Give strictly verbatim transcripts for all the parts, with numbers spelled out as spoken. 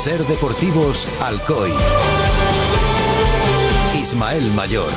Ser Deportivos Alcoy. Ismael Mayor.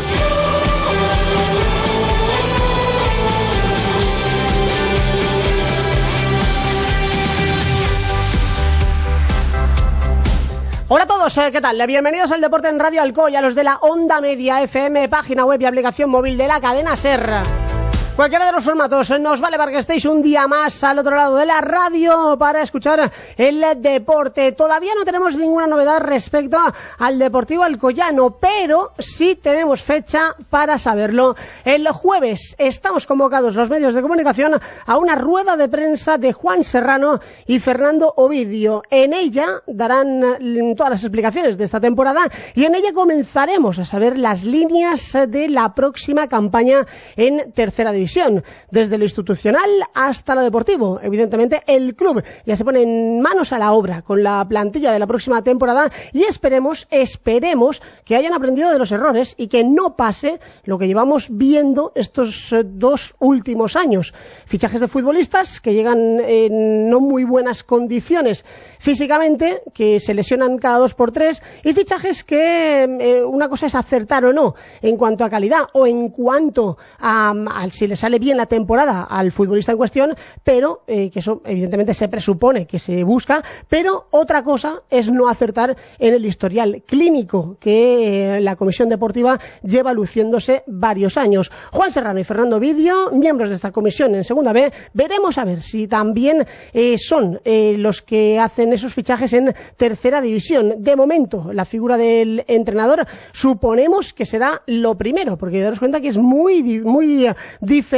Hola a todos, ¿qué tal? Bienvenidos al Deporte en Radio Alcoy, a los de la Onda Media F M, página web y aplicación móvil de la cadena SER. Cualquiera de los formatos nos vale para que estéis un día más al otro lado de la radio para escuchar el deporte. Todavía no tenemos ninguna novedad respecto al Deportivo Alcoyano, pero sí tenemos fecha para saberlo. El jueves estamos convocados los medios de comunicación a una rueda de prensa de Juan Serrano y Fernando Ovidio. En ella darán todas las explicaciones de esta temporada y en ella comenzaremos a saber las líneas de la próxima campaña en tercera división. Desde lo institucional hasta lo deportivo. Evidentemente el club ya se pone en manos a la obra con la plantilla de la próxima temporada y esperemos, esperemos que hayan aprendido de los errores y que no pase lo que llevamos viendo estos dos últimos años. Fichajes de futbolistas que llegan en no muy buenas condiciones físicamente, que se lesionan cada dos por tres, y fichajes que eh, una cosa es acertar o no en cuanto a calidad o en cuanto a, a si les sale bien la temporada al futbolista en cuestión, pero eh, que eso evidentemente se presupone que se busca, pero otra cosa es no acertar en el historial clínico que eh, la Comisión Deportiva lleva luciéndose varios años. Juan Serrano y Fernando Ovidio, miembros de esta comisión en Segunda B, veremos a ver si también eh, son eh, los que hacen esos fichajes en Tercera División. De momento, la figura del entrenador suponemos que será lo primero, porque daros cuenta que es muy, muy diferente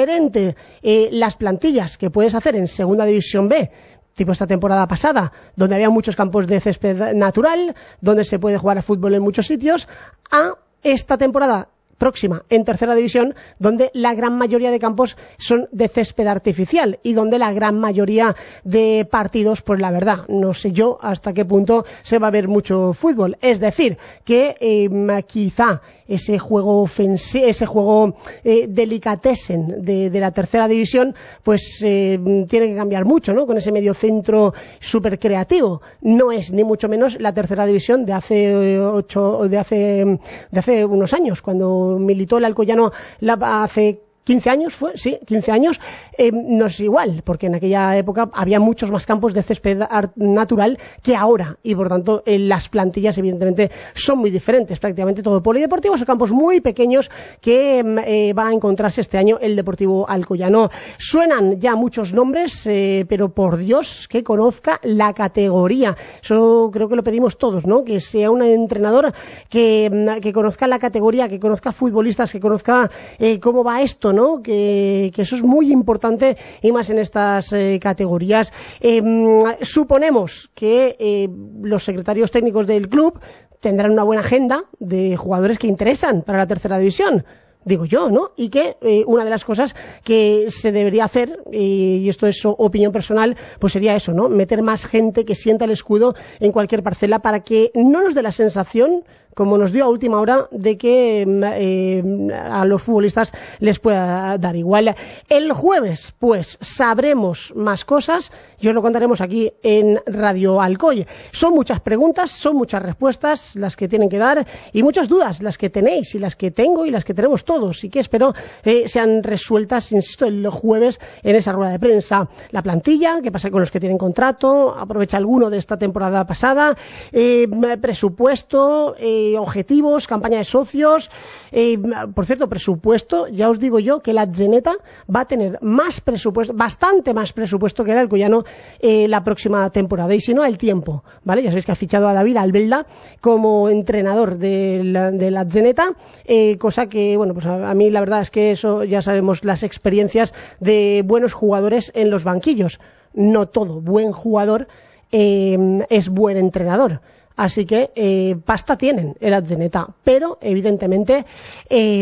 eh, las plantillas que puedes hacer en Segunda División B, tipo esta temporada pasada, donde había muchos campos de césped natural, donde se puede jugar a fútbol en muchos sitios, a esta temporada próxima en Tercera División, donde la gran mayoría de campos son de césped artificial y donde la gran mayoría de partidos, pues la verdad, no sé yo hasta qué punto se va a ver mucho fútbol. Es decir, que eh, quizá ese juego ofensivo, ese juego eh, delicatessen de, de la Tercera División, pues eh, tiene que cambiar mucho, ¿no? Con ese medio centro súper creativo. No es ni mucho menos la Tercera División de hace ocho, de hace, de hace unos años, cuando militó el Alcoyano la, hace quince años, fue, sí, quince años, eh, no es igual, porque en aquella época había muchos más campos de césped natural que ahora, y por tanto eh, las plantillas evidentemente son muy diferentes, prácticamente todo polideportivo, son campos muy pequeños que eh, va a encontrarse este año el Deportivo Alcoyano. Suenan ya muchos nombres, eh, pero por Dios que conozca la categoría. Eso creo que lo pedimos todos, ¿no? Que sea un entrenador que, que conozca la categoría, que conozca futbolistas, que conozca eh, cómo va esto, ¿no? Que, que eso es muy importante y más en estas eh, categorías. Eh, suponemos que eh, los secretarios técnicos del club tendrán una buena agenda de jugadores que interesan para la Tercera División, digo yo, ¿no? Y que eh, una de las cosas que se debería hacer, eh, y esto es opinión personal, pues sería eso, ¿no? Meter más gente que sienta el escudo en cualquier parcela para que no nos dé la sensación, como nos dio a última hora, de que eh, a los futbolistas les pueda dar igual. El jueves, pues, sabremos más cosas y os lo contaremos aquí en Radio Alcoy. Son muchas preguntas, son muchas respuestas las que tienen que dar y muchas dudas las que tenéis y las que tengo y las que tenemos todos y que espero eh, sean resueltas, insisto, el jueves en esa rueda de prensa. La plantilla, qué pasa con los que tienen contrato, aprovecha alguno de esta temporada pasada, eh, presupuesto, eh, objetivos, campaña de socios, eh, por cierto, presupuesto, ya os digo yo que la Atzeneta va a tener más presupuesto, bastante más presupuesto que el Alcoyano eh, la próxima temporada, y si no, el tiempo, ¿vale? Ya sabéis que ha fichado a David Albelda como entrenador de la, de la Atzeneta, eh, cosa que, bueno, pues a, a mí la verdad es que eso ya sabemos las experiencias de buenos jugadores en los banquillos. No todo buen jugador eh, es buen entrenador. Así que eh, pasta tienen el Atzeneta, pero evidentemente eh,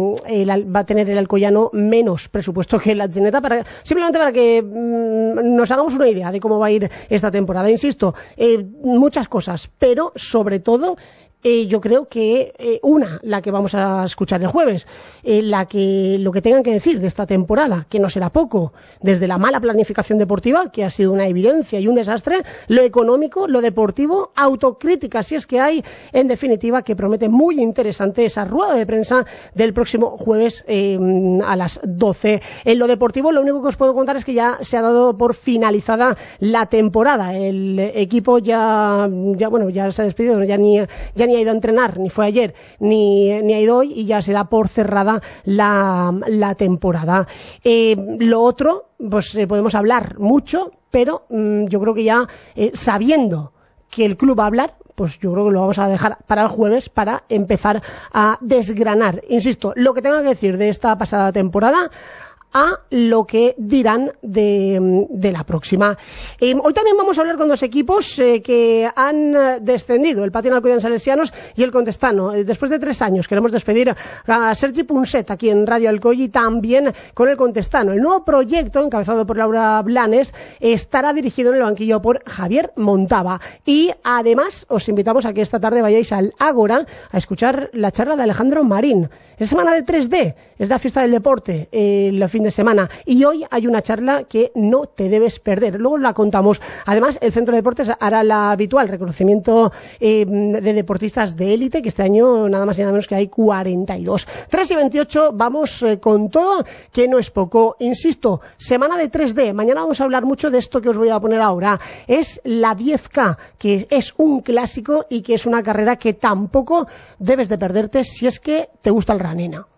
el, va a tener el Alcoyano menos presupuesto que el Atzeneta, para, simplemente para que mm, nos hagamos una idea de cómo va a ir esta temporada. Insisto, eh, muchas cosas, pero sobre todo Eh, yo creo que eh, una, la que vamos a escuchar el jueves, eh, la que lo que tengan que decir de esta temporada, que no será poco, desde la mala planificación deportiva, que ha sido una evidencia y un desastre, lo económico, lo deportivo, autocrítica, si es que hay, en definitiva, que promete muy interesante esa rueda de prensa del próximo jueves eh, a las doce. En lo deportivo, lo único que os puedo contar es que ya se ha dado por finalizada la temporada. El equipo ya, ya bueno, ya se ha despedido, ya ni, ya ni ha ido a entrenar, ni fue ayer, ni, ni ha ido hoy, y ya se da por cerrada la, la temporada. Eh, lo otro, pues eh, podemos hablar mucho, pero mmm, yo creo que ya eh, sabiendo que el club va a hablar, pues yo creo que lo vamos a dejar para el jueves para empezar a desgranar, insisto, lo que tenga que decir de esta pasada temporada, a lo que dirán de, de la próxima. Eh, hoy también vamos a hablar con dos equipos eh, que han descendido, el Patin Alcoy Salesianos y el Contestano. Eh, después de tres años queremos despedir a Sergi Punset aquí en Radio Alcoy y también con el Contestano. El nuevo proyecto, encabezado por Laura Blanes, estará dirigido en el banquillo por Javier Montava. Y además os invitamos a que esta tarde vayáis al Ágora a escuchar la charla de Alejandro Marín. Es semana de tres D, es la fiesta del deporte, eh, el fin de semana, y hoy hay una charla que no te debes perder, luego la contamos. Además, el Centro de Deportes hará la habitual reconocimiento eh, de deportistas de élite, que este año nada más y nada menos que hay cuarenta y dos. tres y veintiocho, vamos eh, con todo, que no es poco. Insisto, semana de tres D, mañana vamos a hablar mucho de esto que os voy a poner ahora. Es la diez K, que es un clásico y que es una carrera que tampoco debes de perderte si es que te gusta el running.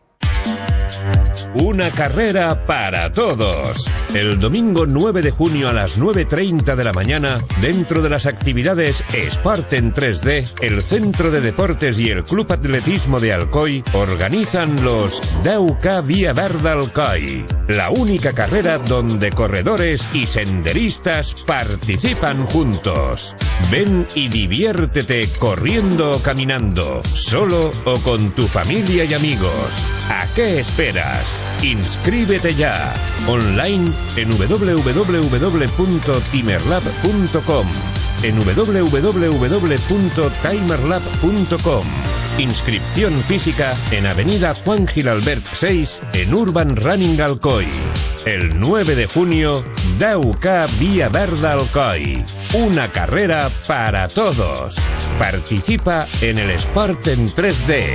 Una carrera para todos. El domingo nueve de junio a las nueve treinta de la mañana, dentro de las actividades Sport en tres D, el Centro de Deportes y el Club Atletismo de Alcoy organizan los deu K Via Verd Alcoy, la única carrera donde corredores y senderistas participan juntos. Ven y diviértete corriendo o caminando, solo o con tu familia y amigos. ¿A qué esperas? Inscríbete ya, online en w w w punto timerlab punto com, en w w w punto timerlab punto com. Inscripción física en Avenida Juan Gilalbert seis, en Urban Running Alcoy. El nueve de junio, deu K Via Verd Alcoy. Una carrera para todos. Participa en el Sport en tres D.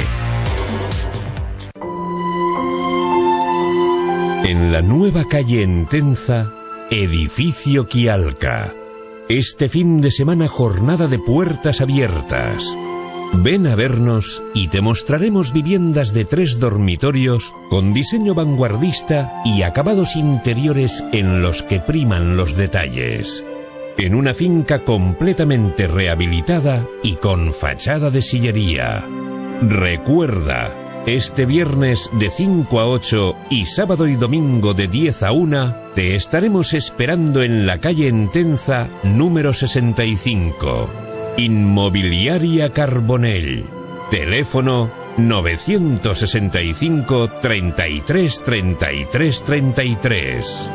En la nueva calle Entenza, Edificio Quialca. Este fin de semana jornada de puertas abiertas. Ven a vernos y te mostraremos viviendas de tres dormitorios con diseño vanguardista y acabados interiores en los que priman los detalles. En una finca completamente rehabilitada y con fachada de sillería. Recuerda, este viernes de cinco a ocho y sábado y domingo de diez a una te estaremos esperando en la calle Entenza número sesenta y cinco. Inmobiliaria Carbonell. Teléfono novecientos sesenta y cinco, treinta y tres, treinta y tres, treinta y tres.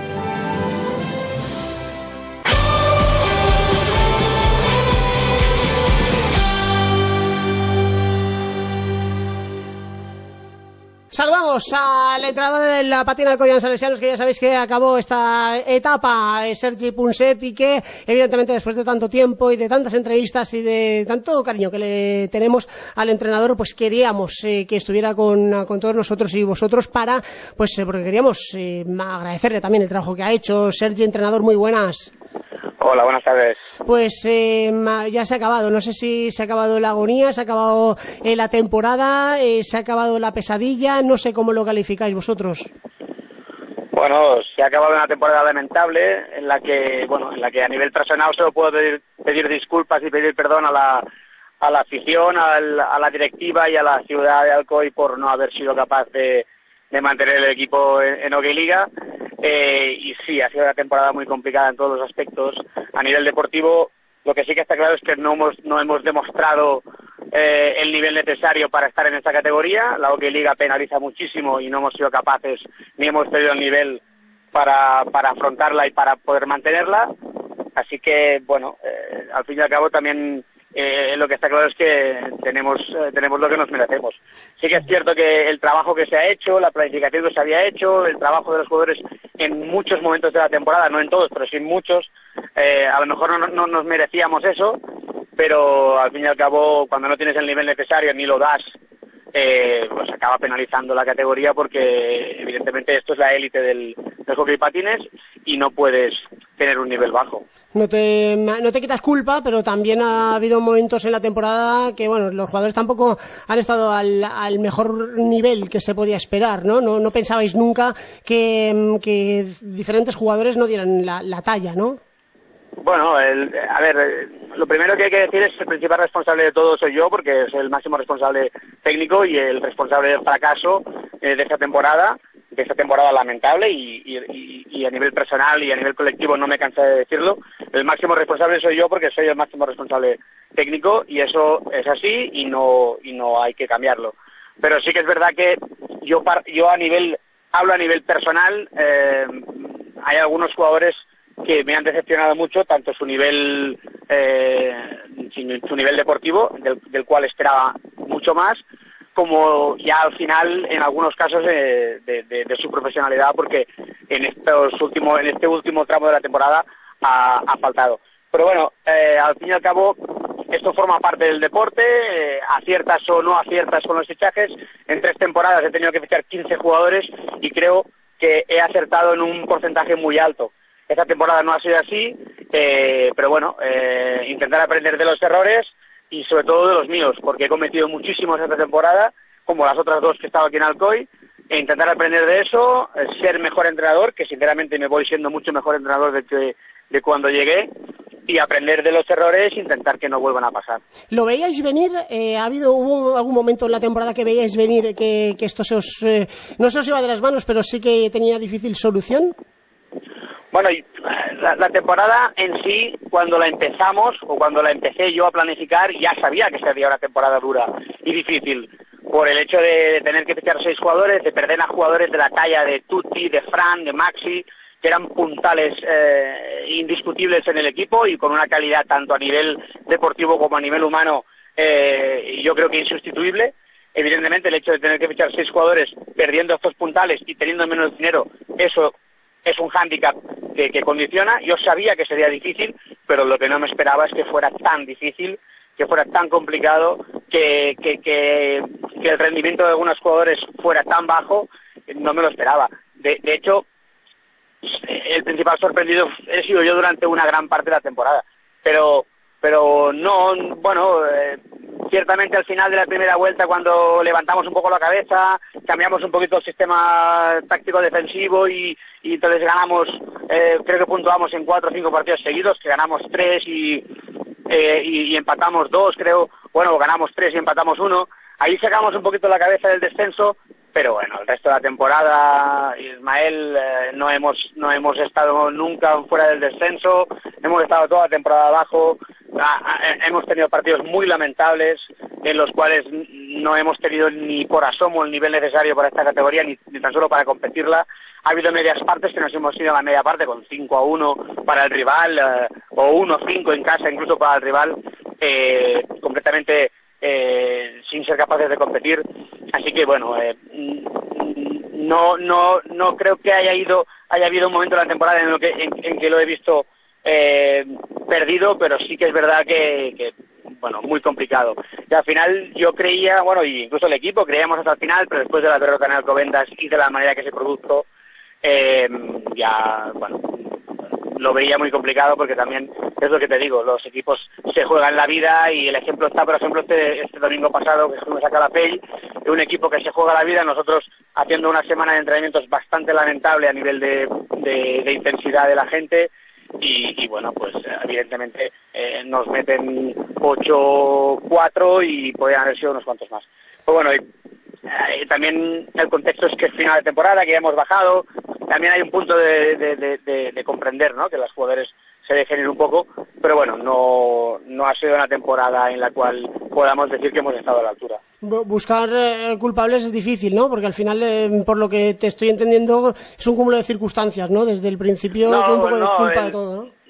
Saludamos al entrenador de la Patin Alcoy Salesianos, que ya sabéis que acabó esta etapa, Sergi Punset, y que evidentemente después de tanto tiempo y de tantas entrevistas y de tanto cariño que le tenemos al entrenador, pues queríamos eh, que estuviera con, con todos nosotros y vosotros para, pues eh, porque queríamos eh, agradecerle también el trabajo que ha hecho. Sergi, entrenador, muy buenas. Hola, buenas tardes. Pues eh, ya se ha acabado, no sé si se ha acabado la agonía, se ha acabado eh, la temporada, eh, se ha acabado la pesadilla, no sé cómo lo calificáis vosotros. Bueno, se ha acabado una temporada lamentable en la que, bueno, en la que a nivel personal solo puedo pedir, pedir disculpas y pedir perdón a la, a la afición, al, a la directiva y a la ciudad de Alcoy por no haber sido capaz de, de mantener el equipo en, en Hockey Liga. Eh, y sí, ha sido una temporada muy complicada en todos los aspectos. A nivel deportivo, lo que sí que está claro es que no hemos, no hemos demostrado eh, el nivel necesario para estar en esta categoría. La Hockey Liga penaliza muchísimo y no hemos sido capaces ni hemos tenido el nivel para, para afrontarla y para poder mantenerla. Así que, bueno, eh, al fin y al cabo también eh, lo que está claro es que tenemos eh, tenemos lo que nos merecemos. Sí que es cierto que el trabajo que se ha hecho, la planificación que se había hecho, el trabajo de los jugadores en muchos momentos de la temporada, no en todos, pero sí en muchos, eh, a lo mejor no, no nos merecíamos eso, pero al fin y al cabo, cuando no tienes el nivel necesario ni lo das, eh, pues acaba penalizando la categoría, porque evidentemente esto es la élite del, del hockey patines y no puedes tener un nivel bajo. No te, no te quitas culpa, pero también ha habido momentos en la temporada que, bueno, los jugadores tampoco han estado al, al mejor nivel que se podía esperar, ¿no? No, no pensabais nunca que, que diferentes jugadores no dieran la, la talla, ¿no? Bueno, el, a ver, lo primero que hay que decir es que el principal responsable de todo soy yo, porque soy el máximo responsable técnico y el responsable del fracaso eh, de esta temporada, de esta temporada lamentable, y, y, y a nivel personal y a nivel colectivo no me cansé de decirlo. El máximo responsable soy yo, porque soy el máximo responsable técnico, y eso es así y no y no hay que cambiarlo. Pero sí que es verdad que yo yo a nivel hablo a nivel personal, eh, hay algunos jugadores que me han decepcionado mucho, tanto su nivel eh, su nivel deportivo, del, del cual esperaba mucho más, como ya al final en algunos casos de, de, de, de su profesionalidad, porque en estos últimos en este último tramo de la temporada ha, ha faltado. Pero bueno, eh, al fin y al cabo esto forma parte del deporte, eh, aciertas o no aciertas con los fichajes. En tres temporadas he tenido que fichar quince jugadores y creo que he acertado en un porcentaje muy alto. Esta temporada no ha sido así, eh, pero bueno, eh, intentar aprender de los errores y sobre todo de los míos, porque he cometido muchísimos esta temporada, como las otras dos que he estado aquí en Alcoy, e intentar aprender de eso, eh, ser mejor entrenador, que sinceramente me voy siendo mucho mejor entrenador de, que, de cuando llegué, y aprender de los errores e intentar que no vuelvan a pasar. ¿Lo veíais venir? Eh, ¿Ha habido hubo algún momento en la temporada que veíais venir que, que esto se os, eh, no se os iba de las manos, pero sí que tenía difícil solución? Bueno, la, la temporada en sí, cuando la empezamos, o cuando la empecé yo a planificar, ya sabía que sería una temporada dura y difícil, por el hecho de, de tener que fichar seis jugadores, de perder a jugadores de la talla de Tutti, de Fran, de Maxi, que eran puntales eh, indiscutibles en el equipo y con una calidad tanto a nivel deportivo como a nivel humano, eh, yo creo que insustituible. Evidentemente el hecho de tener que fichar seis jugadores perdiendo estos puntales y teniendo menos dinero, eso es un hándicap que, que condiciona. Yo sabía que sería difícil, pero lo que no me esperaba es que fuera tan difícil, que fuera tan complicado, que, que, que, que el rendimiento de algunos jugadores fuera tan bajo. No me lo esperaba. De, de hecho, el principal sorprendido he sido yo durante una gran parte de la temporada. Pero, pero no, bueno, eh, ciertamente al final de la primera vuelta, cuando levantamos un poco la cabeza, cambiamos un poquito el sistema táctico defensivo y, y entonces ganamos, eh, creo que puntuamos en cuatro o cinco partidos seguidos, que ganamos tres y, eh, y, y empatamos dos, creo, bueno, ganamos tres y empatamos uno. Ahí sacamos un poquito la cabeza del descenso, pero bueno, el resto de la temporada, Ismael, eh, no hemos no hemos estado nunca fuera del descenso, hemos estado toda la temporada abajo, ah, hemos tenido partidos muy lamentables en los cuales no hemos tenido ni por asomo el nivel necesario para esta categoría, ni, ni tan solo para competirla. Ha habido medias partes que nos hemos ido a la media parte con cinco a uno para el rival, eh, o uno a cinco en casa incluso para el rival, eh, completamente eh, sin ser capaces de competir. Así que bueno, eh, no no no creo que haya ido haya habido un momento en la temporada en, lo que, en, en que lo he visto eh, perdido, pero sí que es verdad que, que bueno, muy complicado. Y al final yo creía, bueno, y incluso el equipo creíamos hasta el final, pero después de la derrota en Alcobendas y de la manera que se produjo, eh, ya, bueno, lo veía muy complicado, porque también es lo que te digo, los equipos se juegan la vida, y el ejemplo está, por ejemplo, este, este domingo pasado que fuimos a Calafell, de un equipo que se juega la vida, nosotros haciendo una semana de entrenamientos bastante lamentable a nivel de, de, de intensidad de la gente, y, y bueno, pues evidentemente eh, nos meten ocho cuatro y podrían haber sido unos cuantos más. Pues bueno, y, eh, también el contexto es que es final de temporada, que ya hemos bajado. También hay un punto de, de, de, de, de comprender, ¿no?, que los jugadores se dejen ir un poco, pero bueno, no, no ha sido una temporada en la cual podamos decir que hemos estado a la altura. Buscar eh, culpables es difícil, ¿no? Porque al final, eh, por lo que te estoy entendiendo, es un cúmulo de circunstancias, ¿no? Desde el principio, no, un poco no, de culpa el, de todo, ¿no?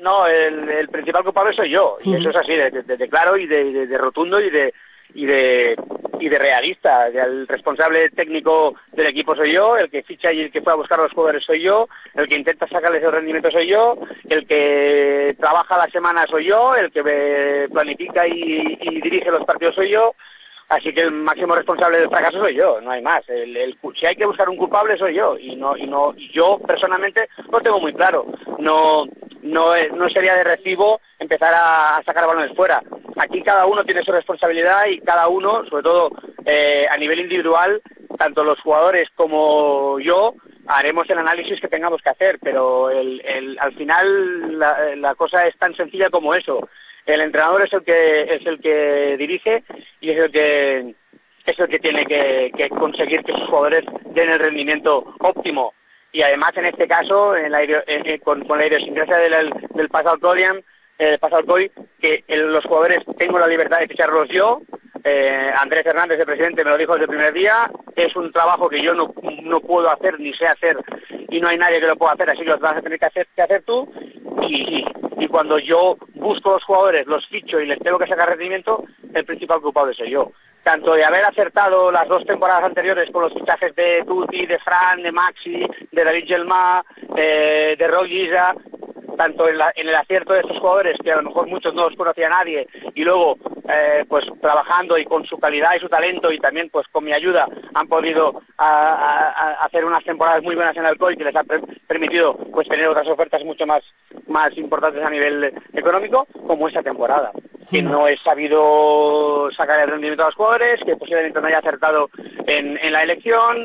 no, el, el principal culpable soy yo, y eso es así, de, de, de claro y de, de, de rotundo y de y de y de realista. El responsable técnico del equipo soy yo, el que ficha y el que fue a buscar a los jugadores soy yo, el que intenta sacarles el rendimiento soy yo, el que trabaja la semana soy yo, el que planifica y, y dirige los partidos soy yo. Así que el máximo responsable del fracaso soy yo, no hay más. El, el, si hay que buscar un culpable soy yo, y no y no y yo personalmente lo tengo muy claro. No no no sería de recibo empezar a, a sacar balones fuera. Aquí cada uno tiene su responsabilidad y cada uno, sobre todo eh, a nivel individual, tanto los jugadores como yo, haremos el análisis que tengamos que hacer, pero el, el, al final la, la cosa es tan sencilla como eso. El entrenador es el que es el que dirige y es el que es el que tiene que, que conseguir que sus jugadores den el rendimiento óptimo. Y además en este caso, en la, en, con, con la idiosincrasia del, del Pasalcodium, eh, Pasalcoy, que el, los jugadores tengo la libertad de ficharlos yo. Eh, Andrés Hernández, el presidente, me lo dijo desde el primer día. Es un trabajo que yo no, no puedo hacer ni sé hacer y no hay nadie que lo pueda hacer, así que lo vas a tener que hacer, que hacer tú. Y, y, y cuando yo busco los jugadores, los ficho y les tengo que sacar rendimiento, el principal culpable soy yo. Tanto de haber acertado las dos temporadas anteriores con los fichajes de Tuti, de Fran, de Maxi, de David Gelmá, eh, de Roy Giza, tanto en, la, en el acierto de estos jugadores, que a lo mejor muchos no los conocía nadie, y luego eh, pues trabajando y con su calidad y su talento y también pues con mi ayuda han podido a, a, a hacer unas temporadas muy buenas en Alcoy que les ha per permitido pues tener otras ofertas mucho más más importantes a nivel económico, como esta temporada, que no he sabido sacar el rendimiento a los jugadores, que posiblemente no haya acertado en, en la elección,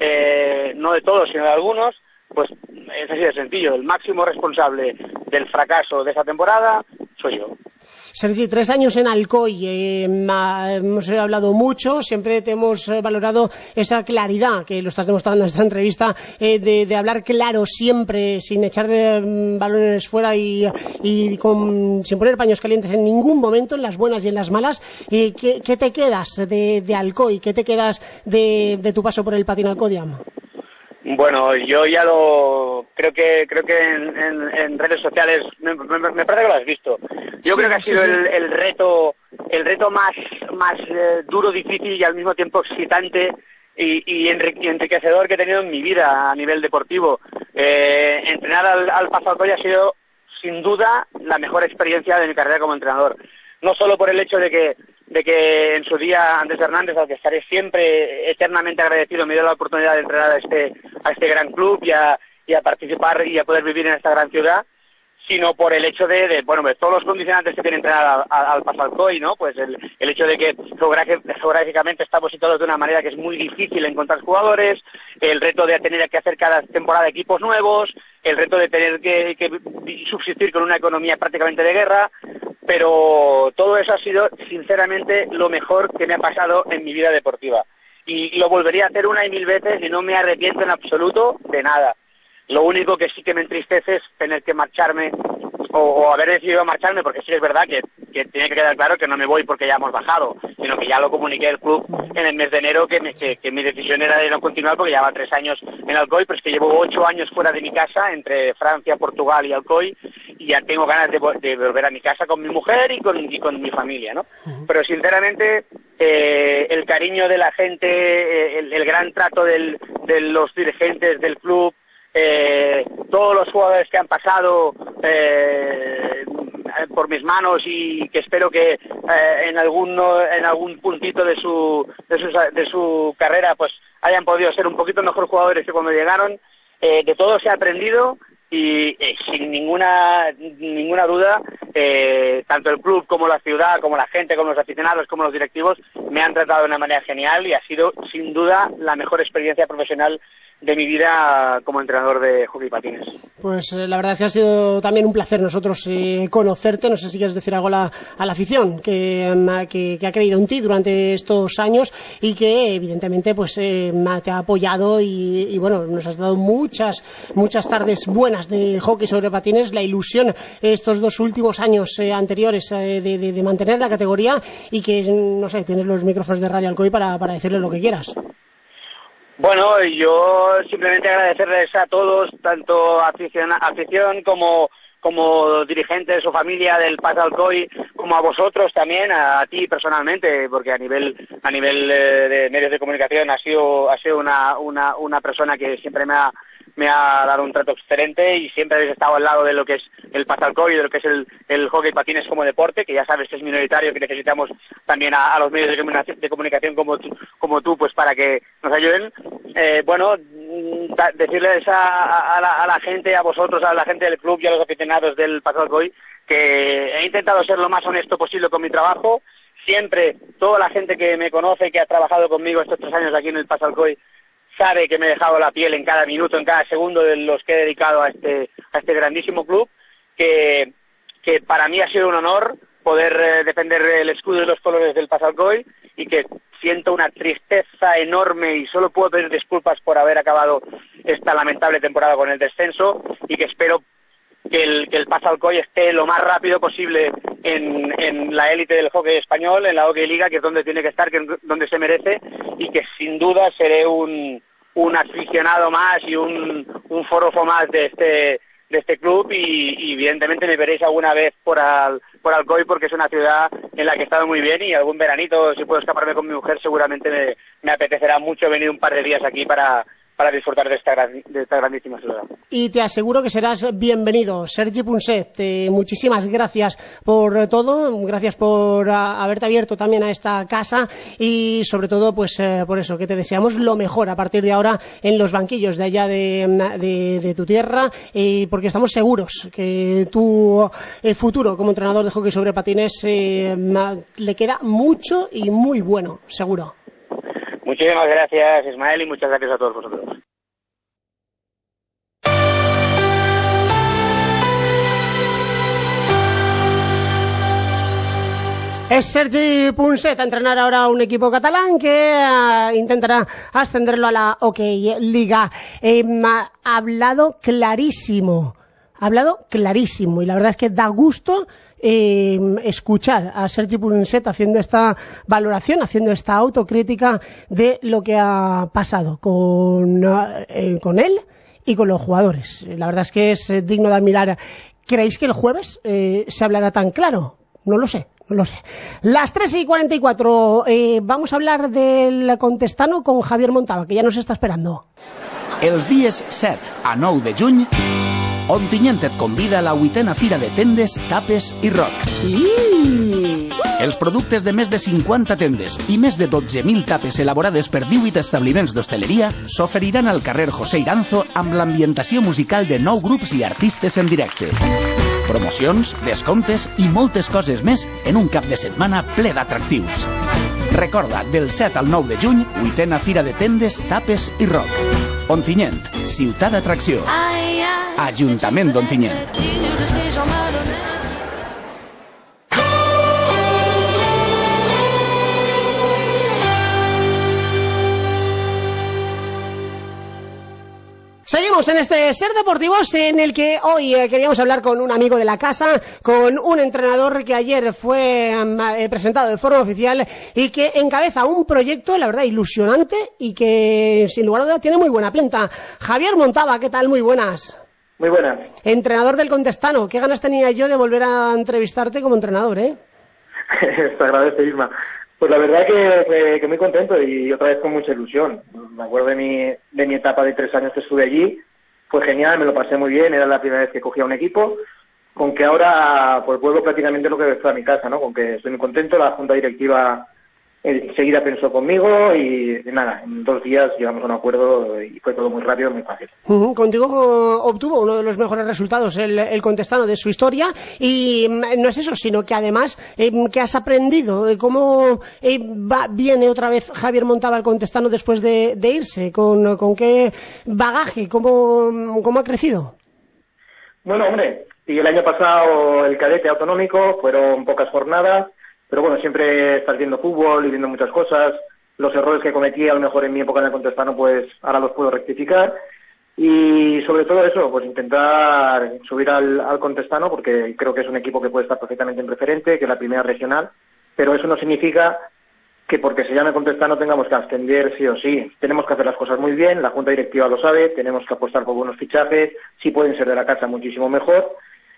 eh, no de todos sino de algunos. Pues es así de sencillo, el máximo responsable del fracaso de esta temporada soy yo. Sergi, tres años en Alcoy, eh, hemos hablado mucho, siempre te hemos valorado esa claridad que lo estás demostrando en esta entrevista, eh, de, de hablar claro siempre, sin echar eh, balones fuera y, y con, sin poner paños calientes en ningún momento, en las buenas y en las malas. Eh, ¿qué, ¿Qué te quedas de, de Alcoy? ¿Qué te quedas de, de tu paso por el Patinalcodium? Bueno, yo ya lo creo que creo que en, en, en redes sociales me, me, me parece que lo has visto. Yo sí, creo que ha sido sí, sí. El, el reto el reto más más eh, duro, difícil y al mismo tiempo excitante y, y enriquecedor que he tenido en mi vida a nivel deportivo. Eh, entrenar al, al Pasalcoy ha sido sin duda la mejor experiencia de mi carrera como entrenador. No solo por el hecho de que de que en su día Andrés Hernández, al que estaré siempre eternamente agradecido, me dio la oportunidad de entrenar a este a este gran club y a, y a participar y a poder vivir en esta gran ciudad, sino por el hecho de, de bueno, pues todos los condicionantes que tiene entrenar al Pasalcoy, ¿no? Pues el, el hecho de que geográficamente estamos situados de una manera que es muy difícil encontrar jugadores, el reto de tener que hacer cada temporada equipos nuevos, el reto de tener que, que subsistir con una economía prácticamente de guerra, pero todo eso ha sido sinceramente lo mejor que me ha pasado en mi vida deportiva y lo volvería a hacer una y mil veces y no me arrepiento en absoluto de nada. Lo único que sí que me entristece es tener que marcharme o, o haber decidido marcharme, porque sí es verdad que, que tiene que quedar claro que no me voy porque ya hemos bajado, sino que ya lo comuniqué al club en el mes de enero que, me, que, que mi decisión era de no continuar porque llevaba tres años en Alcoy, pero es que llevo ocho años fuera de mi casa, entre Francia, Portugal y Alcoy, y ya tengo ganas de, de volver a mi casa con mi mujer y con, y con mi familia, ¿no? Pero sinceramente eh, el cariño de la gente, eh, el, el gran trato del, de los dirigentes del club, Eh, todos los jugadores que han pasado eh, por mis manos y que espero que eh, en algún en algún puntito de su, de su de su carrera pues hayan podido ser un poquito mejor jugadores que cuando llegaron, eh, de todo se ha aprendido y eh, sin ninguna ninguna duda eh, tanto el club como la ciudad, como la gente, como los aficionados, como los directivos me han tratado de una manera genial y ha sido sin duda la mejor experiencia profesional de mi vida como entrenador de hockey patines. Pues eh, la verdad es que ha sido también un placer nosotros eh, conocerte. No sé si quieres decir algo a la, a la afición que, que, que ha creído en ti durante estos años y que evidentemente pues eh, te ha apoyado y, y bueno, nos has dado muchas muchas tardes buenas de hockey sobre patines, la ilusión estos dos últimos años eh, anteriores eh, de, de, de mantener la categoría y que, no sé, tienes los micrófonos de Radio Alcoy para, para decirle lo que quieras. Bueno, yo simplemente agradecerles a todos, tanto afición, afición como, como dirigentes o familia del Pas Alcoy, como a vosotros también, a, a ti personalmente, porque a nivel a nivel eh, de medios de comunicación has sido has sido una una una persona que siempre me ha me ha dado un trato excelente y siempre habéis estado al lado de lo que es el Pas Alcoy y de lo que es el, el hockey patines como deporte, que ya sabes que es minoritario, que necesitamos también a, a los medios de comunicación, de comunicación como tú, como tú, pues para que nos ayuden. Eh, bueno, da, decirles a, a, la, a la gente, a vosotros, a la gente del club y a los aficionados del Pas Alcoy, que he intentado ser lo más honesto posible con mi trabajo. Siempre, toda la gente que me conoce, que ha trabajado conmigo estos tres años aquí en el Pas Alcoy, sabe que me he dejado la piel en cada minuto, en cada segundo de los que he dedicado a este a este grandísimo club, que, que para mí ha sido un honor poder eh, defender el escudo y los colores del Pas Alcoy, y que siento una tristeza enorme y solo puedo pedir disculpas por haber acabado esta lamentable temporada con el descenso, y que espero que el, que el Pas Alcoy esté lo más rápido posible en, en la élite del hockey español, en la Hockey Liga, que es donde tiene que estar, que es donde se merece, y que sin duda seré un, un aficionado más y un, un forofo más de este de este club, y, y evidentemente me veréis alguna vez por, al, por Alcoy, porque es una ciudad en la que he estado muy bien, y algún veranito, si puedo escaparme con mi mujer, seguramente me, me apetecerá mucho venir un par de días aquí para para disfrutar de esta, gran, de esta grandísima ciudad. Y te aseguro que serás bienvenido. Sergi Punset, eh, muchísimas gracias por todo, gracias por a, haberte abierto también a esta casa, y sobre todo pues eh, por eso, que te deseamos lo mejor a partir de ahora en los banquillos de allá de, de, de tu tierra, eh, porque estamos seguros que tu eh, futuro como entrenador de hockey sobre patines eh, le queda mucho y muy bueno, seguro. Muchísimas gracias, Ismael, y muchas gracias a todos vosotros. Es Sergi Punset a entrenar ahora a un equipo catalán que uh, intentará ascenderlo a la Hockey Liga. Eh, ha hablado clarísimo, ha hablado clarísimo, y la verdad es que da gusto Eh, escuchar a Sergi Punset haciendo esta valoración, haciendo esta autocrítica de lo que ha pasado con, eh, con él y con los jugadores. La verdad es que es eh, digno de admirar. ¿Creéis que el jueves eh, se hablará tan claro? No lo sé, no lo sé. Las tres y cuarenta y cuatro, eh, vamos a hablar del Contestano con Javier Montava, que ya nos está esperando. Els dies set a nou de juny, Ontinyent et convida a la vuitena Fira de Tendes, Tapes i Rock. Mm. Els productes de més de cinquanta tendes i més de dotze mil tapes elaborades per divuit establiments d'hostaleria s'oferiran al carrer José Iranzo amb l'ambientació musical de nou grups i artistes en directe. Promocions, descomptes i moltes coses més en un cap de setmana ple d'atractius. Recorda, del set al nou de juny, vuitena Fira de Tendes, Tapes i Rock. Ontinyent, ciutat d'atracció. Ajuntament d'Ontinyent. Seguimos en este Ser Deportivos, en el que hoy eh, queríamos hablar con un amigo de la casa, con un entrenador que ayer fue eh, presentado de forma oficial y que encabeza un proyecto, la verdad, ilusionante, y que sin lugar a dudas tiene muy buena pinta. Javier Montava, ¿qué tal? Muy buenas. Muy buenas. Entrenador del Contestano. Qué ganas tenía yo de volver a entrevistarte como entrenador, ¿eh? Te agradezco, Isma. Pues la verdad que, que, que muy contento, y otra vez con mucha ilusión. Me acuerdo de mi, de mi etapa de tres años que estuve allí. Fue genial, me lo pasé muy bien, era la primera vez que cogía un equipo. Con que ahora pues vuelvo prácticamente lo que fue a mi casa, ¿no? Con que estoy muy contento, la junta directiva enseguida pensó conmigo y nada, en dos días llegamos a un acuerdo y fue todo muy rápido, muy fácil. Uh-huh. Contigo obtuvo uno de los mejores resultados el, el Contestano de su historia, y no es eso, sino que además eh, que has aprendido, eh, cómo eh, va, viene otra vez Javier Montava al Contestano después de, de irse, con, con qué bagaje, cómo, cómo ha crecido. Bueno, hombre, y el año pasado el cadete autonómico, fueron pocas jornadas, pero bueno, siempre estás viendo fútbol y viendo muchas cosas. Los errores que cometí a lo mejor en mi época en el Contestano, pues ahora los puedo rectificar. Y sobre todo eso, pues intentar subir al, al Contestano, porque creo que es un equipo que puede estar perfectamente en preferente, que es la primera regional, pero eso no significa que porque se llame Contestano tengamos que ascender sí o sí. Tenemos que hacer las cosas muy bien, la junta directiva lo sabe, tenemos que apostar por buenos fichajes, si pueden ser de la casa muchísimo mejor.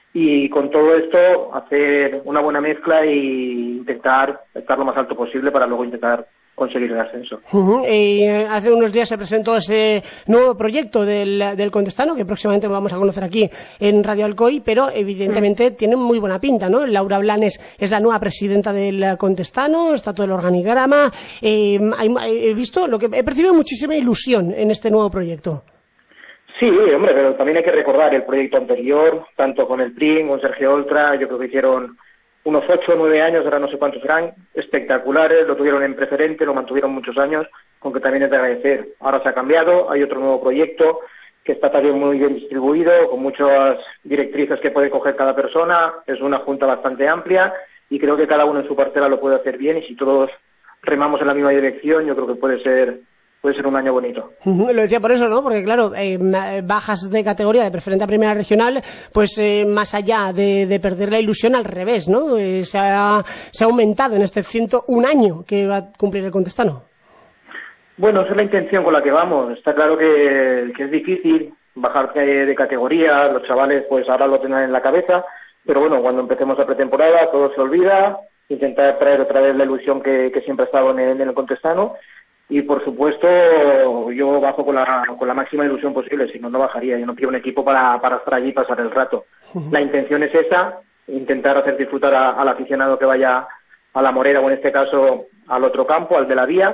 y con todo esto hacer una buena mezcla e intentar estar lo más alto posible para luego intentar conseguir el ascenso. Uh-huh. Y hace unos días se presentó ese nuevo proyecto del, del Contestano, que próximamente vamos a conocer aquí en Radio Alcoy, pero evidentemente uh-huh. tiene muy buena pinta, ¿no? Laura Blanes es la nueva presidenta del Contestano, está todo el organigrama. Eh, he visto, lo que he percibido muchísima ilusión en este nuevo proyecto. Sí, hombre, pero también hay que recordar el proyecto anterior, tanto con el P R I M, con Sergio Oltra, yo creo que hicieron unos ocho o nueve años, ahora no sé cuántos serán, espectaculares, lo tuvieron en preferente, lo mantuvieron muchos años, con que también es de agradecer. Ahora se ha cambiado, hay otro nuevo proyecto que está también muy bien distribuido, con muchas directrices que puede coger cada persona, es una junta bastante amplia y creo que cada uno en su parcela lo puede hacer bien, y si todos remamos en la misma dirección, yo creo que puede ser puede ser un año bonito. Uh-huh. Lo decía por eso, ¿no? Porque claro, eh, bajas de categoría de preferente a primera regional, pues eh, más allá de, de perder la ilusión, al revés, ¿no? Eh, se, ha, se ha aumentado en este ciento un año que va a cumplir el Contestano. Bueno, esa es la intención con la que vamos. Está claro que, que es difícil bajar de, de categoría, los chavales pues ahora lo tendrán en la cabeza, pero bueno, cuando empecemos la pretemporada todo se olvida, intentar traer otra vez la ilusión que, que siempre ha estado en el, en el Contestano. Y por supuesto yo bajo con la con la máxima ilusión posible, si no, no bajaría. Yo no quiero un equipo para, para estar allí y pasar el rato. Uh-huh. La intención es esa, intentar hacer disfrutar a, al aficionado que vaya a la Morera, o en este caso al otro campo, al de la Vía,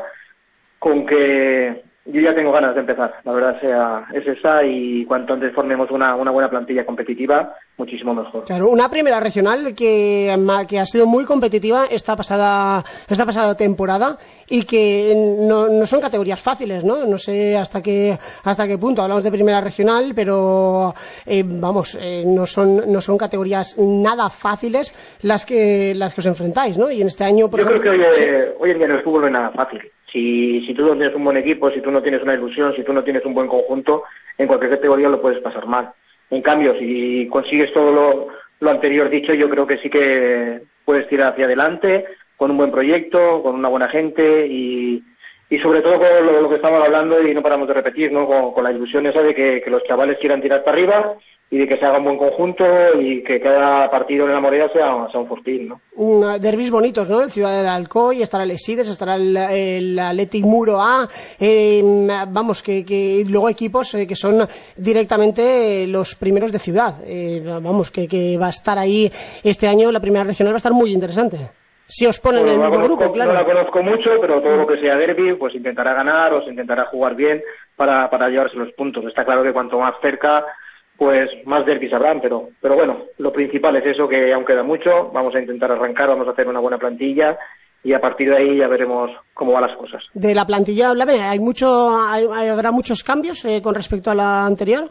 con que yo ya tengo ganas de empezar, la verdad sea es esa, y cuanto antes formemos una, una buena plantilla competitiva, muchísimo mejor. Claro, una primera regional que, que ha sido muy competitiva esta pasada esta pasada temporada, y que no, no son categorías fáciles, ¿no? No sé hasta qué hasta qué punto hablamos de primera regional, pero eh, vamos, eh, no son no son categorías nada fáciles las que las que os enfrentáis, ¿no? Y en este año, por yo ejemplo, creo que hoy, eh, hoy en día en el fútbol no es nada fácil. Si, si tú no tienes un buen equipo, si tú no tienes una ilusión, si tú no tienes un buen conjunto, en cualquier categoría lo puedes pasar mal. En cambio, si consigues todo lo, lo anterior dicho, yo creo que sí que puedes tirar hacia adelante con un buen proyecto, con una buena gente y, y sobre todo con lo, lo que estamos hablando y no paramos de repetir, ¿no? Con, con la ilusión esa de que, que los chavales quieran tirar para arriba y de que se haga un buen conjunto y que cada partido en la Morera sea, sea un fortín, ¿no? Uh, derbis bonitos, ¿no? El Ciudad del Alcoy, estará el Esides, estará el, el Athletic Muro A, eh, vamos, que, que luego equipos eh, que son directamente los primeros de ciudad, eh, vamos, que, que va a estar ahí este año, la primera regional va a estar muy interesante. Si os ponen bueno, en el mismo conozco, grupo, claro. No la conozco mucho, pero todo lo que sea derbi, pues intentará ganar o se intentará jugar bien para, para llevarse los puntos. Está claro que cuanto más cerca, pues más derbis habrán, pero pero bueno, lo principal es eso, que aún queda mucho, vamos a intentar arrancar, vamos a hacer una buena plantilla y a partir de ahí ya veremos cómo van las cosas. De la plantilla, háblame, ¿hay mucho, hay, habrá muchos cambios eh, con respecto a la anterior?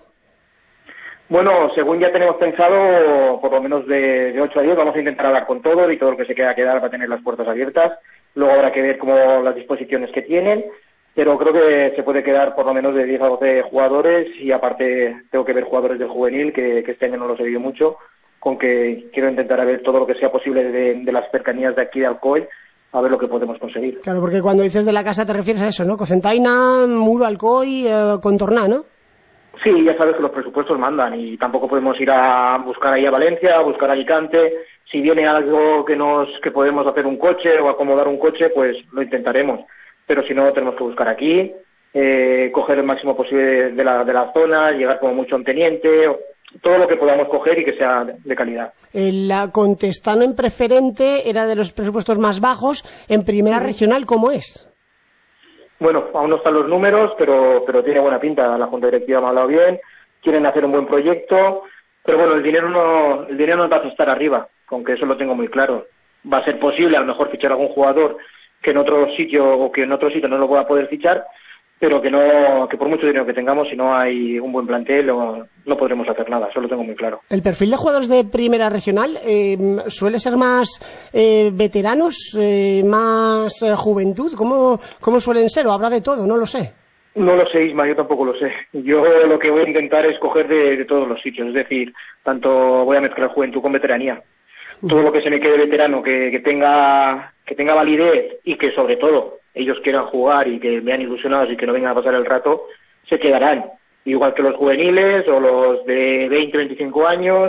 Bueno, según ya tenemos pensado, por lo menos de, de ocho a diez vamos a intentar hablar con todos y todo lo que se queda quedar va a tener las puertas abiertas. Luego habrá que ver cómo las disposiciones que tienen, pero creo que se puede quedar por lo menos de diez a doce jugadores y aparte tengo que ver jugadores del juvenil, que, que este año no los he visto mucho, con que quiero intentar ver todo lo que sea posible de, de las cercanías de aquí de Alcoy, a ver lo que podemos conseguir. Claro, porque cuando dices de la casa te refieres a eso, ¿no? Cocentaina, Muro, Alcoy, eh, Contorná, ¿no? Sí, ya sabes que los presupuestos mandan y tampoco podemos ir a buscar ahí a Valencia, a buscar a Alicante. Si viene algo que nos que podemos hacer un coche o acomodar un coche, pues lo intentaremos. Pero si no, tenemos que buscar aquí, eh, coger el máximo posible de, de, la, de la zona, llegar como mucho a un teniente, todo lo que podamos coger y que sea de calidad. El Contestano en preferente era de los presupuestos más bajos. En primera sí. regional, ¿cómo es? Bueno, aún no están los números, pero pero tiene buena pinta. La Junta Directiva me ha hablado bien, quieren hacer un buen proyecto, pero bueno, el dinero no el dinero no va a estar arriba, con que eso lo tengo muy claro. Va a ser posible a lo mejor fichar a algún jugador que en otro sitio o que en otro sitio no lo pueda poder fichar, pero que no que por mucho dinero que tengamos, si no hay un buen plantel, no, no podremos hacer nada, eso lo tengo muy claro. ¿El perfil de jugadores de primera regional eh, suele ser más eh, veteranos, eh, más eh, juventud? ¿Cómo, ¿Cómo suelen ser? ¿O habrá de todo? No lo sé. No lo sé, Isma, yo tampoco lo sé. Yo lo que voy a intentar es coger de, de todos los sitios, es decir, tanto voy a mezclar juventud con veteranía. Todo lo que se me quede veterano, que, que tenga que tenga validez y que sobre todo ellos quieran jugar y que vean ilusionados y que no vengan a pasar el rato, se quedarán. Igual que los juveniles o los de veinte, veinticinco años,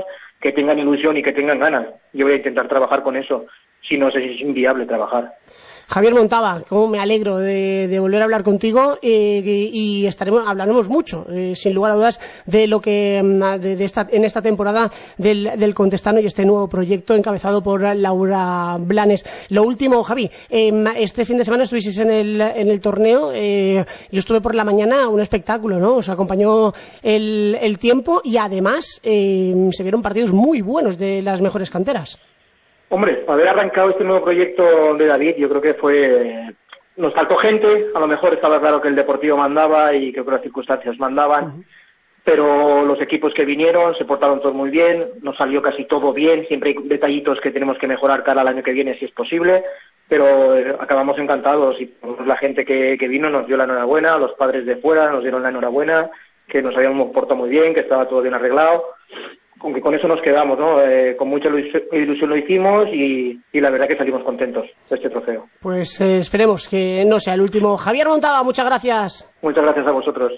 que tengan ilusión y que tengan ganas. Yo voy a intentar trabajar con eso. Si no sé si es inviable trabajar. Javier Montaba, cómo me alegro de, de volver a hablar contigo eh, y estaremos hablaremos mucho, eh, sin lugar a dudas, de lo que de, de esta, en esta temporada del, del Contestano y este nuevo proyecto encabezado por Laura Blanes. Lo último, Javi, eh, este fin de semana estuvisteis en el, en el torneo, eh, yo estuve por la mañana, un espectáculo, ¿no? Os acompañó el, el tiempo y además eh, se vieron partidos muy buenos de las mejores canteras. Hombre, haber arrancado este nuevo proyecto de David, yo creo que fue... Nos faltó gente, a lo mejor estaba claro que el Deportivo mandaba y creo que las circunstancias mandaban, uh-huh. pero los equipos que vinieron se portaron todos muy bien, nos salió casi todo bien, siempre hay detallitos que tenemos que mejorar cara al año que viene si es posible, pero eh, acabamos encantados y la gente que, que vino nos dio la enhorabuena, los padres de fuera nos dieron la enhorabuena, que nos habíamos portado muy bien, que estaba todo bien arreglado. Aunque con eso nos quedamos, ¿no? Eh, con mucha ilusión lo hicimos y, y la verdad que salimos contentos de este trofeo. Pues eh, esperemos que no sea el último. Javier Montaba, muchas gracias. Muchas gracias a vosotros.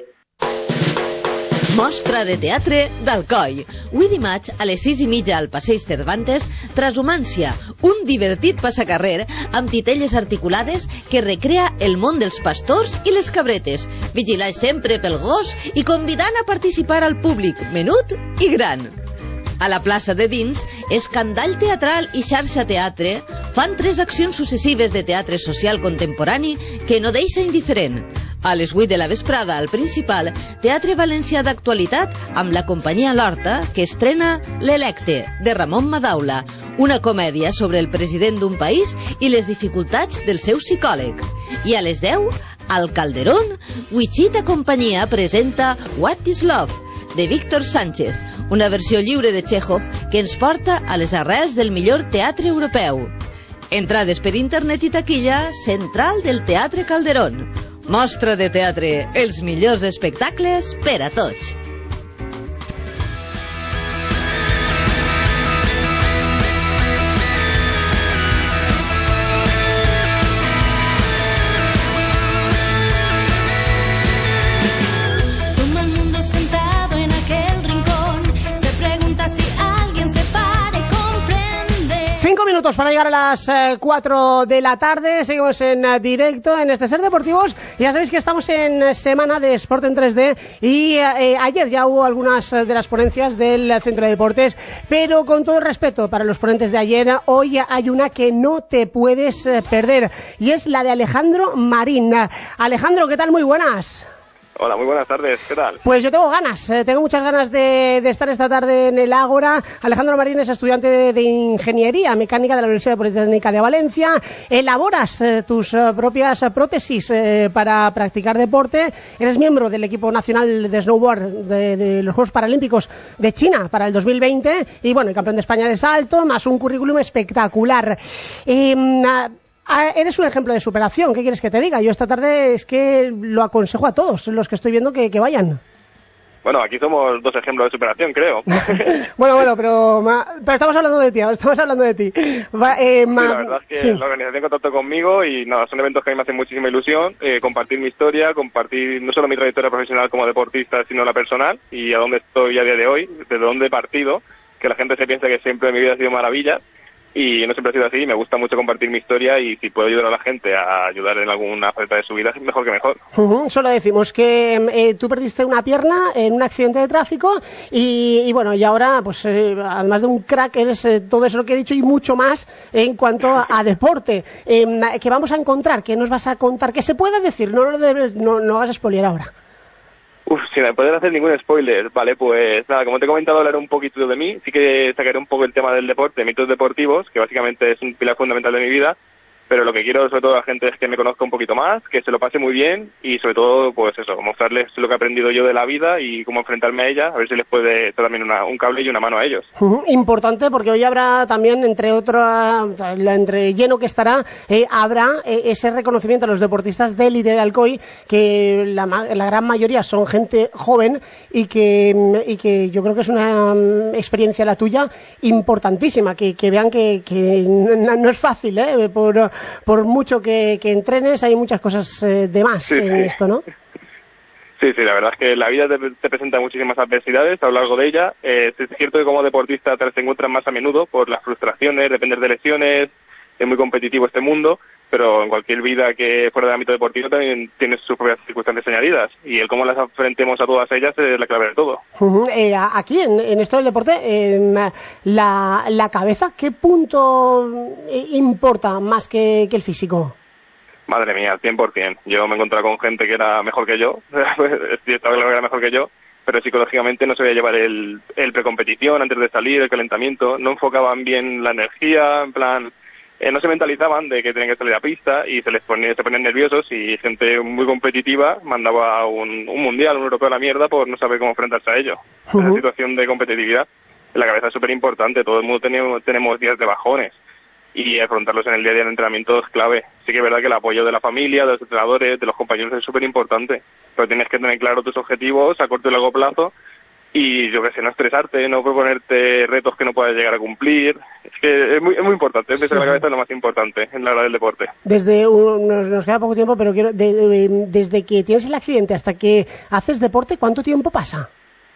Mostra de teatre d'Alcoi. Avui dimarts a les sis i mitja al Passeig Cervantes, Transhumància, un divertit passacarrer amb titelles articulades que recrea el món dels pastors i les cabretes, vigilant sempre pel gos i convidant a participar al públic menut i gran. A la plaça de dins, Escandall Teatral i Xarxa Teatre fan tres accions successives de teatre social contemporani que no deixa indiferent. A les vuit de la vesprada, al Principal, Teatre Valencià d'actualitat amb la companyia L'Horta, que estrena L'Electe, de Ramon Madaula, una comèdia sobre el president d'un país i les dificultats del seu psicòleg. I a les deu, al Calderón, Wichita Companyia presenta What is Love, de Víctor Sánchez, una versió lliure de Chekhov que ens porta a les arrels del millor teatre europeu. Entrades per internet i taquilla central del Teatre Calderón. Mostra de teatre, els millors espectacles per a tots. Minutos para llegar a las eh, cuatro de la tarde. Seguimos en eh, directo en este Ser Deportivos. Ya sabéis que estamos en eh, semana de Sport en tres D y eh, ayer ya hubo algunas eh, de las ponencias del Centro de Deportes, pero con todo el respeto para los ponentes de ayer, hoy hay una que no te puedes eh, perder y es la de Alejandro Marín. Alejandro, ¿qué tal? Muy buenas. Hola, muy buenas tardes, ¿qué tal? Pues yo tengo ganas, eh, tengo muchas ganas de, de estar esta tarde en el Ágora. Alejandro Marín es estudiante de, de Ingeniería Mecánica de la Universidad Politécnica de Valencia. Elaboras eh, tus eh, propias eh, prótesis eh, para practicar deporte. Eres miembro del equipo nacional de snowboard de, de los Juegos Paralímpicos de China para el dos mil veinte y bueno, y campeón de España de salto, más un currículum espectacular. Eh, Ah, eres un ejemplo de superación, ¿qué quieres que te diga? Yo esta tarde es que lo aconsejo a todos los que estoy viendo que, que vayan. Bueno, aquí somos dos ejemplos de superación, creo. bueno, bueno, pero, pero estamos hablando de ti, estamos hablando de ti. Va, eh, ma... sí, la verdad es que sí. La organización contactó conmigo y nada, son eventos que a mí me hacen muchísima ilusión, eh, compartir mi historia, compartir no solo mi trayectoria profesional como deportista, sino la personal y a dónde estoy a día de hoy, desde dónde he partido, que la gente se piensa que siempre mi vida ha sido maravilla. Y no siempre ha sido así, me gusta mucho compartir mi historia y si puedo ayudar a la gente a ayudar en alguna faceta de su vida, mejor que mejor. Uh-huh. Solo decimos que eh, tú perdiste una pierna en un accidente de tráfico y, y bueno, y ahora, pues eh, además de un crack, eres eh, todo eso lo que he dicho y mucho más en cuanto a, a deporte. Eh, ¿Qué vamos a encontrar? ¿Qué nos vas a contar? ¿Qué se puede decir? No lo debes, no, no hagas spoiler ahora. Uf, sin poder hacer ningún spoiler, vale, pues nada, como te he comentado, hablaré un poquito de mí, sí que sacaré un poco el tema del deporte, mitos deportivos, que básicamente es un pilar fundamental de mi vida, pero lo que quiero sobre todo a la gente es que me conozca un poquito más, que se lo pase muy bien y sobre todo, pues eso, mostrarles lo que he aprendido yo de la vida y cómo enfrentarme a ella, a ver si les puede dar también una, un cable y una mano a ellos. Uh-huh. Importante porque hoy habrá también, entre otras, entre lleno que estará, eh, habrá eh, ese reconocimiento a los deportistas de élite de Alcoy, que la, la gran mayoría son gente joven y que, y que yo creo que es una um, experiencia la tuya importantísima, que, que vean que, que no, no es fácil, ¿eh? Por por mucho que, que entrenes, hay muchas cosas eh, de más sí, en sí. esto, ¿no? Sí, sí, la verdad es que la vida te, te presenta muchísimas adversidades a lo largo de ella. Eh, es cierto que como deportista te las encuentras más a menudo por las frustraciones, depender de lesiones, es muy competitivo este mundo, pero en cualquier vida que fuera del ámbito deportivo también tienes sus propias circunstancias añadidas, y el cómo las enfrentemos a todas ellas es la clave de todo. Uh-huh. Eh, aquí, en, en esto del deporte, eh, la, la cabeza, ¿qué punto importa más que, que el físico? Madre mía, cien por ciento. Yo me he encontrado con gente que era mejor que yo, estaba claro que era mejor que yo, pero psicológicamente no sabía llevar el, el precompetición antes de salir, el calentamiento, no enfocaban bien la energía, en plan... Eh, no se mentalizaban de que tenían que salir a pista y se les ponía, se ponían nerviosos, y gente muy competitiva mandaba un, un mundial, un europeo a la mierda por no saber cómo enfrentarse a ello. Uh-huh. En la situación de competitividad, la cabeza es súper importante, todo el mundo tenemos, tenemos días de bajones, y afrontarlos en el día a día de entrenamiento es clave. Sí que es verdad que el apoyo de la familia, de los entrenadores, de los compañeros es súper importante, pero tienes que tener claro tus objetivos a corto y largo plazo. Y yo qué sé, no estresarte, no proponerte retos que no puedas llegar a cumplir. Es que es muy, es muy importante, desde sí. La cabeza es lo más importante en la hora del deporte. Desde un, nos, nos queda poco tiempo, pero quiero de, de, desde que tienes el accidente hasta que haces deporte, ¿cuánto tiempo pasa?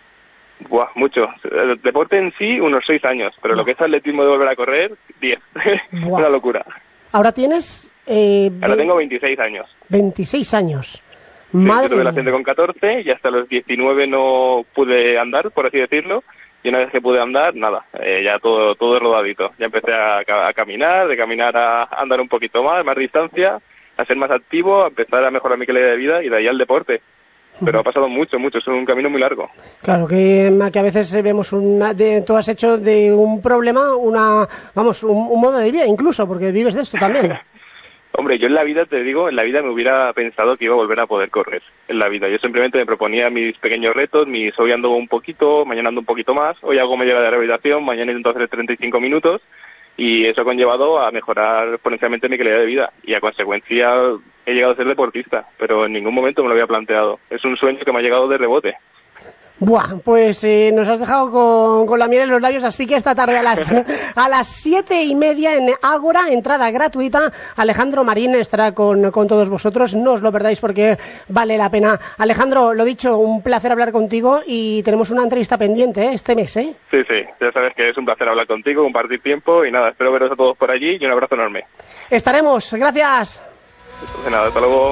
Buah, mucho. El deporte en sí, unos seis años, pero Buah. Lo que es atletismo de volver a correr, diez. Una locura. Ahora tienes... Eh, Ahora tengo veintiséis años. veintiséis años. Sí, Madre yo tuve el accidente con catorce y hasta los diecinueve no pude andar, por así decirlo, y una vez que pude andar, nada, eh, ya todo todo rodadito. Ya empecé a, a caminar, de caminar a andar un poquito más, más distancia, a ser más activo, a empezar a mejorar mi calidad de vida y de ahí al deporte. Pero ha pasado mucho, mucho, es un camino muy largo. Claro, que, que a veces vemos un... De, tú has hecho de un problema una, vamos, un, un modo de vida incluso, porque vives de esto también. Hombre, yo en la vida, te digo, en la vida me hubiera pensado que iba a volver a poder correr en la vida. Yo simplemente me proponía mis pequeños retos, mis hoy ando un poquito, mañana ando un poquito más, hoy hago media hora de rehabilitación, mañana intento hacer treinta y cinco minutos, y eso ha conllevado a mejorar exponencialmente mi calidad de vida, y a consecuencia he llegado a ser deportista, pero en ningún momento me lo había planteado. Es un sueño que me ha llegado de rebote. Buah, pues eh, nos has dejado con, con la miel en los labios, así que esta tarde a las a las siete y media en Ágora, entrada gratuita, Alejandro Marín estará con, con todos vosotros, no os lo perdáis porque vale la pena. Alejandro, lo dicho, un placer hablar contigo y tenemos una entrevista pendiente ¿eh? este mes, ¿eh? Sí, sí, ya sabes que es un placer hablar contigo, compartir tiempo y nada, espero veros a todos por allí y un abrazo enorme. Estaremos, gracias. De nada, hasta luego.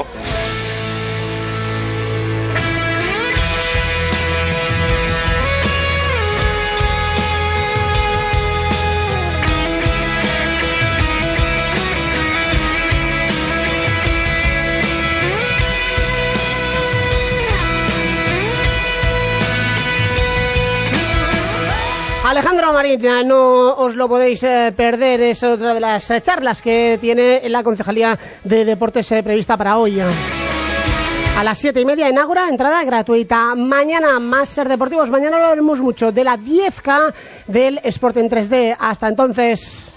Alejandro Marín, no os lo podéis eh, perder, es otra de las eh, charlas que tiene la Concejalía de Deportes eh, prevista para hoy. A las siete y media en Ágora, entrada gratuita. Mañana más Ser Deportivos, mañana hablaremos mucho de la diez K del Sport en tres D. Hasta entonces...